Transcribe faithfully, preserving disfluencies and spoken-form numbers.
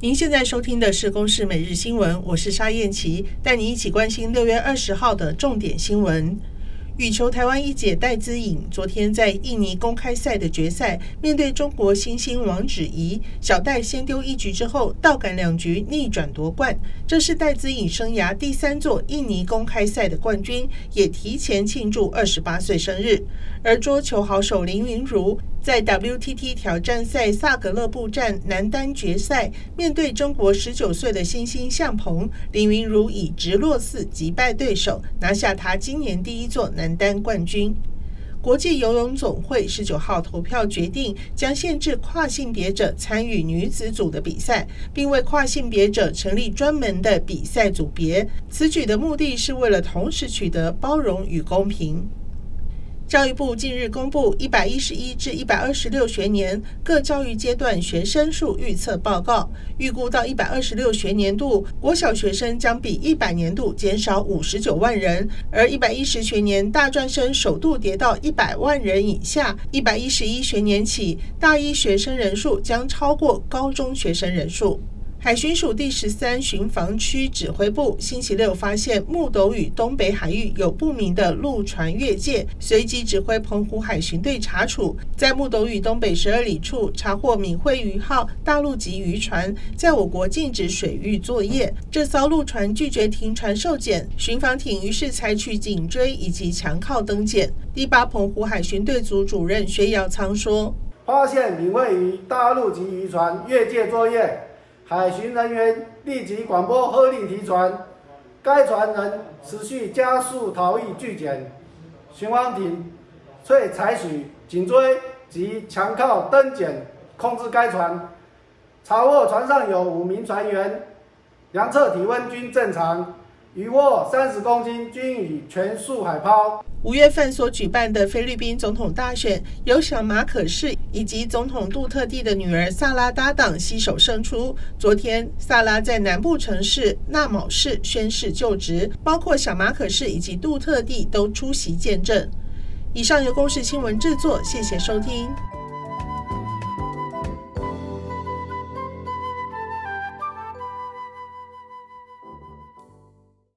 您现在收听的是公视每日新闻，我是沙燕琪，带你一起关心六月二十号的重点新闻。羽球台湾一姐戴资颖昨天在印尼公开赛的决赛，面对中国新星王芷怡，小戴先丢一局之后，倒赶两局逆转夺冠，这是戴资颖生涯第三座印尼公开赛的冠军，也提前庆祝二十八岁生日。而桌球好手林昀儒在 W T T 挑战赛萨格勒布站男单决赛，面对中国十九岁的新星向鹏，林昀儒以直落四击败对手，拿下他今年第一座男单冠军。国际游泳总会十九号投票决定，将限制跨性别者参与女子组的比赛，并为跨性别者成立专门的比赛组别。此举的目的是为了同时取得包容与公平。教育部近日公布一百一十一至一百二十六学年各教育阶段学生数预测报告，预估到一百二十六学年度，国小学生将比一百年度减少五十九万人，而一百一十学年大专生首度跌到一百万人以下，一百一十一学年起，大一学生人数将超过高中学生人数。海巡署第十三巡防区指挥部星期六发现木斗屿东北海域有不明的陆船越界，随即指挥澎湖海巡队查处，在木斗屿东北十二里处查获闽惠渔号大陆籍渔船在我国禁止水域作业，这艘陆船拒绝停船受检，巡防艇于是采取紧追以及强靠登检。第八澎湖海巡队组主任薛耀仓说， 发现闽惠渔大陆籍渔船越界作业，海巡人员立即广播喝令提船，该船人持续加速逃逸拒检，巡防艇遂采取紧追及强靠登检控制该船，查获船上有五名船员，量测体温均正常，渔获三十公斤，均已全数海抛。 五月份所举办的菲律宾总统大选，由小马可仕以及总统杜特地的女儿萨拉搭档携手胜出。昨天，萨拉在南部城市纳卯市宣誓就职，包括小马可仕以及杜特地都出席见证。以上由公视新闻制作，谢谢收听。